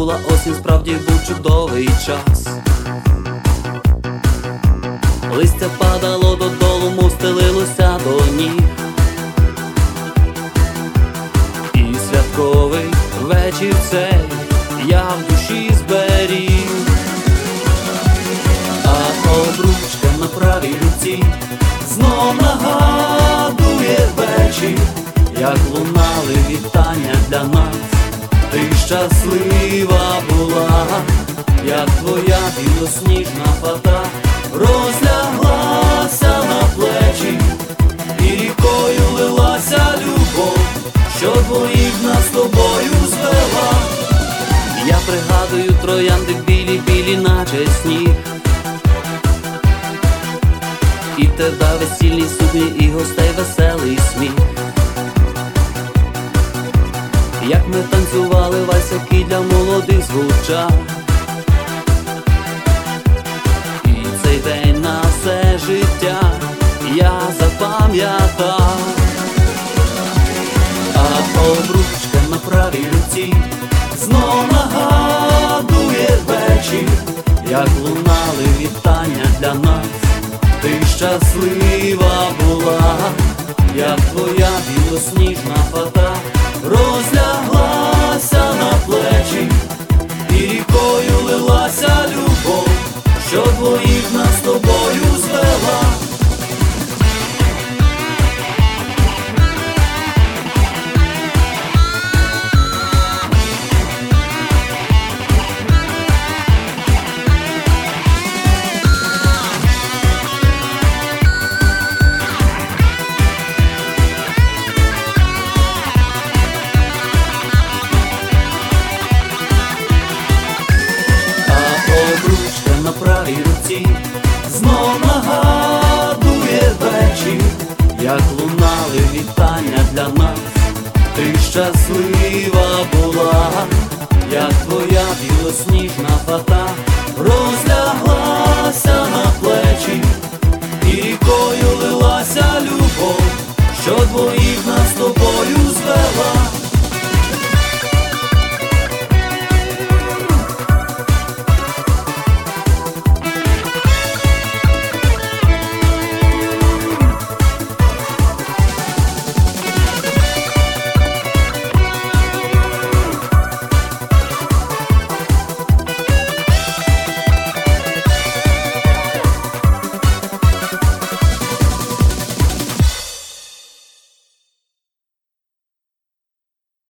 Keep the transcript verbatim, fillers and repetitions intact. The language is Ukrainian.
минула осінь, справді був чудовий час. Листя падало додолу, мов стелилося до ніг, і святковий вечір цей я в душі зберіг. А обручка на правій руці знов нагадує вечір, як лунали вітання для нас. Ти щаслива була, як твоя білосніжна фата розляглася на плечі, і рікою лилася любов, що двоїх нас з тобою звела. Я пригадую троянди білі-білі, наче сніг, і тебе весільні сукні, і гостей веселий сміх. Як ми танцювали вальс, який для молодих звучав, і цей день на все життя я запам'ятав. А обручка на правій руці знов нагадує вечір, як лунали вітання для нас. Ти щаслива була, як твоя білосніжна фата розляглася на плечі, і рікою лилася любов, що двоїх нас з тобою звела. На правій руці знов нагадує вечір, як лунали вітання для нас. Ти щаслива була, як твоя білосніжна фата розляглася на плечі, і рікою лилася любов, що двоїх нас з тобою звела.